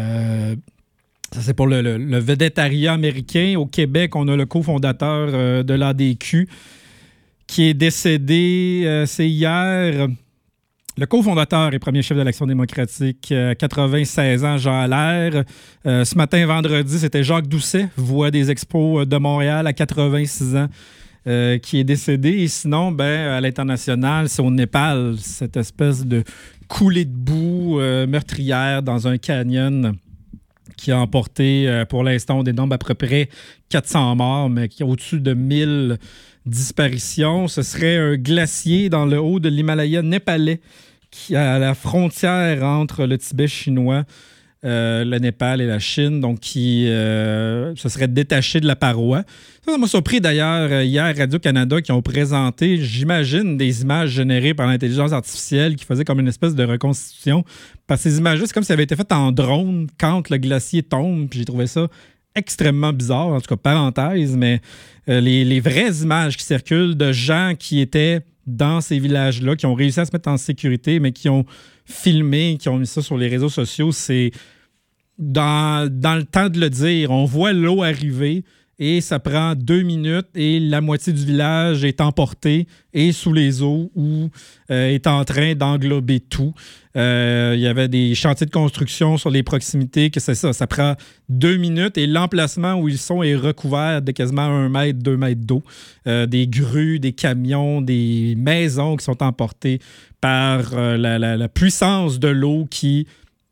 Ça, c'est pour le védétariat américain. Au Québec, on a le cofondateur de l'ADQ qui est décédé, c'est hier... Le cofondateur et premier chef de l'Action démocratique, 96 ans, Jean Allaire. Ce matin, vendredi, c'était Jacques Doucet, voix des Expos de Montréal, à 86 ans, qui est décédé. Et sinon, à l'international, c'est au Népal, cette espèce de coulée de boue meurtrière dans un canyon qui a emporté, pour l'instant, on dénombre à peu près 400 morts, mais qui a au-dessus de 1000 disparitions. Ce serait un glacier dans le haut de l'Himalaya népalais, qui est à la frontière entre le Tibet chinois, le Népal et la Chine, donc qui se serait détaché de la paroi. Ça m'a surpris d'ailleurs hier, Radio-Canada, qui ont présenté, j'imagine, des images générées par l'intelligence artificielle qui faisaient comme une espèce de reconstitution. Parce que ces images-là, c'est comme si ça avait été fait en drone quand le glacier tombe, puis j'ai trouvé ça extrêmement bizarre, en tout cas parenthèse, mais les vraies images qui circulent de gens qui étaient dans ces villages-là, qui ont réussi à se mettre en sécurité, mais qui ont filmé, qui ont mis ça sur les réseaux sociaux, c'est dans le temps de le dire. On voit l'eau arriver et ça prend 2 minutes et la moitié du village est emportée et sous les eaux ou est en train d'englober tout. Il y avait des chantiers de construction sur les proximités, que c'est ça, ça prend 2 minutes et l'emplacement où ils sont est recouvert de quasiment 1 mètre, 2 mètres d'eau. Des grues, des camions, des maisons qui sont emportées par la puissance de l'eau qui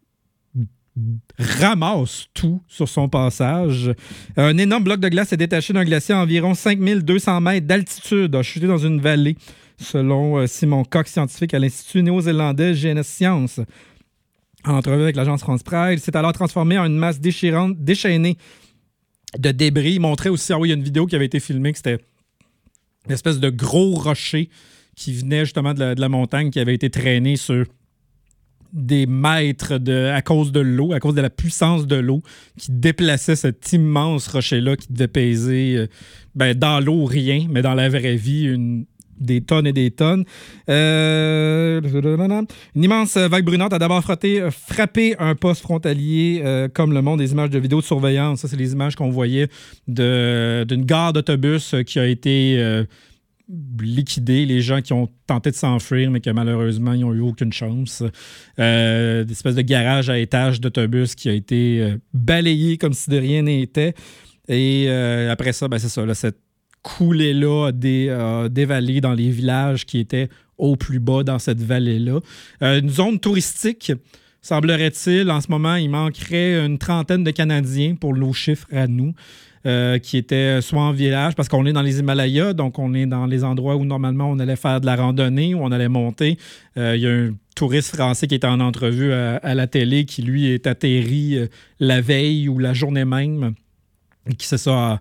ramasse tout sur son passage. Un énorme bloc de glace est détaché d'un glacier à environ 5200 mètres d'altitude, a chuté dans une vallée, selon Simon Cox, scientifique à l'Institut néo-zélandais GNS Science. En entrevue avec l'agence France Presse, il s'est alors transformé en une masse déchaînée de débris. Il montrait aussi, il y a une vidéo qui avait été filmée, que c'était une espèce de gros rocher qui venait justement de la montagne, qui avait été traîné sur des mètres à cause de l'eau, à cause de la puissance de l'eau qui déplaçait cet immense rocher-là qui devait peser dans l'eau rien, mais dans la vraie vie des tonnes et des tonnes. Une immense vague brunante a d'abord frappé un poste frontalier comme le monde des images de vidéo de surveillance. Ça, c'est les images qu'on voyait d'une gare d'autobus qui a été liquidée. Les gens qui ont tenté de s'enfuir, mais que malheureusement, ils n'ont eu aucune chance. Des espèces de garage à étage d'autobus qui a été balayé comme si de rien n'était. Et après ça, c'est ça, là, cette coulée-là a dévalé dans les villages qui étaient au plus bas dans cette vallée-là. Une zone touristique, semblerait-il, en ce moment, il manquerait une trentaine de Canadiens pour nos chiffres à nous. Qui étaient soit en village, parce qu'on est dans les Himalayas, donc on est dans les endroits où normalement on allait faire de la randonnée, où on allait monter. Il y a un touriste français qui était en entrevue à la télé, qui lui est atterri la veille ou la journée même, et qui c'est ça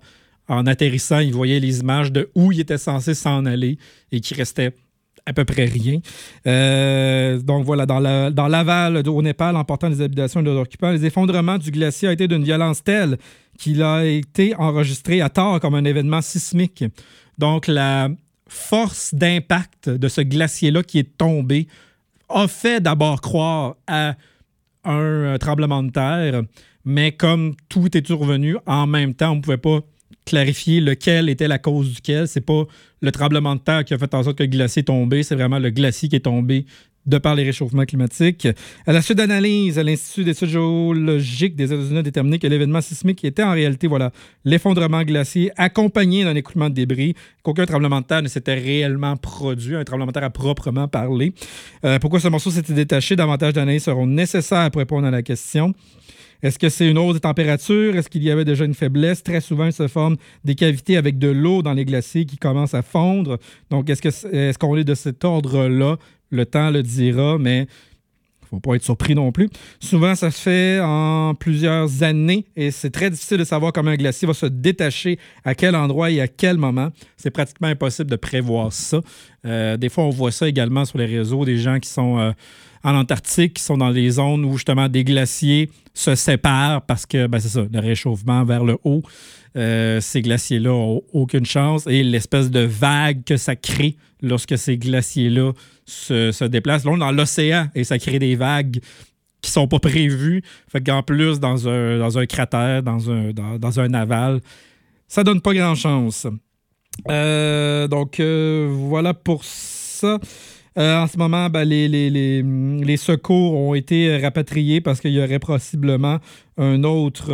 en atterrissant, il voyait les images de où il était censé s'en aller et qu'il restait à peu près rien. Donc voilà, dans l'aval au Népal, emportant les habitations de l'occupant, les effondrements du glacier ont été d'une violence telle qu'il a été enregistré à tort comme un événement sismique. Donc la force d'impact de ce glacier-là qui est tombé a fait d'abord croire à un tremblement de terre, mais comme tout est survenu en même temps, on ne pouvait pas clarifier lequel était la cause duquel. C'est pas le tremblement de terre qui a fait en sorte que le glacier est tombé, c'est vraiment le glacier qui est tombé de par les réchauffements climatiques. À la suite d'analyse, l'Institut d'études géologiques des États-Unis a déterminé que l'événement sismique était en réalité l'effondrement glacier accompagné d'un écoulement de débris, qu'aucun tremblement de terre ne s'était réellement produit, un tremblement de terre à proprement parler. Pourquoi ce morceau s'était détaché? Davantage d'analyses seront nécessaires pour répondre à la question. Est-ce que c'est une hausse des températures? Est-ce qu'il y avait déjà une faiblesse? Très souvent, il se forme des cavités avec de l'eau dans les glaciers qui commencent à fondre. Donc, est-ce qu'on est de cet ordre-là? Le temps le dira, mais il ne faut pas être surpris non plus. Souvent, ça se fait en plusieurs années et c'est très difficile de savoir comment un glacier va se détacher, à quel endroit et à quel moment. C'est pratiquement impossible de prévoir ça. Des fois, on voit ça également sur les réseaux, des gens qui sont en Antarctique, qui sont dans des zones où justement des glaciers se séparent parce que, c'est ça, le réchauffement vers le haut. Ces glaciers-là n'ont aucune chance et l'espèce de vague que ça crée lorsque ces glaciers-là se déplacent. Là, on est dans l'océan et ça crée des vagues qui ne sont pas prévues. Fait qu'en plus, dans un cratère, dans un aval, ça donne pas grand-chance. Donc, voilà pour ça. En ce moment, les secours ont été rapatriés parce qu'il y aurait possiblement une autre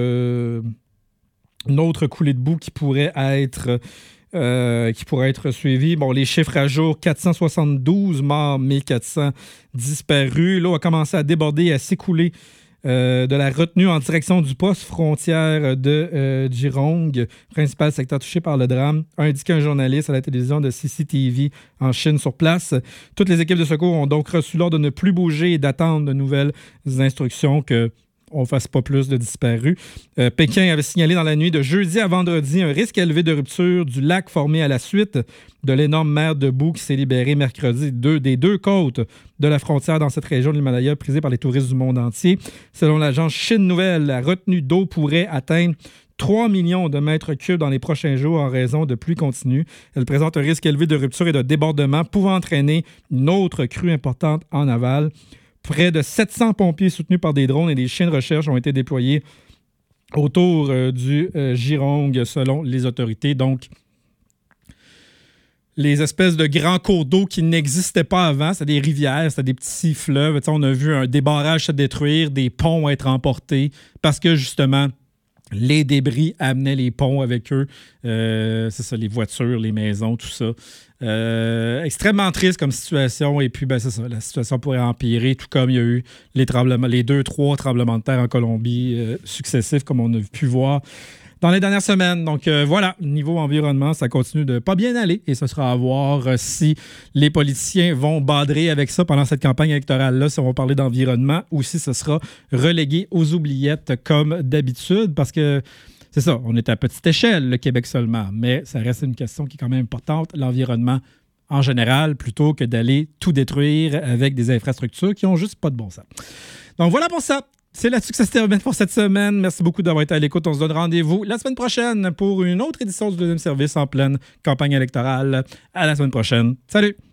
coulée de boue qui pourrait être suivie. Bon, les chiffres à jour, 472 morts, 1400 disparus. L'eau a commencé à déborder et à s'écouler de la retenue en direction du poste frontière de Jirong, principal secteur touché par le drame, a indiqué un journaliste à la télévision de CCTV en Chine sur place. Toutes les équipes de secours ont donc reçu l'ordre de ne plus bouger et d'attendre de nouvelles instructions qu'on ne fasse pas plus de disparus. Pékin avait signalé dans la nuit de jeudi à vendredi un risque élevé de rupture du lac formé à la suite de l'énorme mer de boue qui s'est libérée mercredi des deux côtes de la frontière dans cette région de l'Himalaya prisée par les touristes du monde entier. Selon l'agence Chine Nouvelle, la retenue d'eau pourrait atteindre 3 millions de mètres cubes dans les prochains jours en raison de pluies continues. Elle présente un risque élevé de rupture et de débordement pouvant entraîner une autre crue importante en aval. Près de 700 pompiers soutenus par des drones et des chiens de recherche ont été déployés autour du Jirong, selon les autorités. Donc, les espèces de grands cours d'eau qui n'existaient pas avant, c'était des rivières, c'était des petits fleuves. On a vu des barrages se détruire, des ponts être emportés parce que, justement, les débris amenaient les ponts avec eux. C'est ça, les voitures, les maisons, tout ça. Extrêmement triste comme situation. Et puis, c'est ça, la situation pourrait empirer, tout comme il y a eu les 2-3 tremblements de terre en Colombie successifs, comme on a pu voir dans les dernières semaines. Donc voilà, niveau environnement, ça continue de pas bien aller et ce sera à voir si les politiciens vont badrer avec ça pendant cette campagne électorale-là, si on va parler d'environnement ou si ce sera relégué aux oubliettes comme d'habitude, parce que c'est ça, on est à petite échelle, le Québec seulement, mais ça reste une question qui est quand même importante, l'environnement en général, plutôt que d'aller tout détruire avec des infrastructures qui n'ont juste pas de bon sens. Donc voilà pour ça. C'est là-dessus que ça se termine pour cette semaine. Merci beaucoup d'avoir été à l'écoute. On se donne rendez-vous la semaine prochaine pour une autre édition du deuxième service en pleine campagne électorale. À la semaine prochaine. Salut!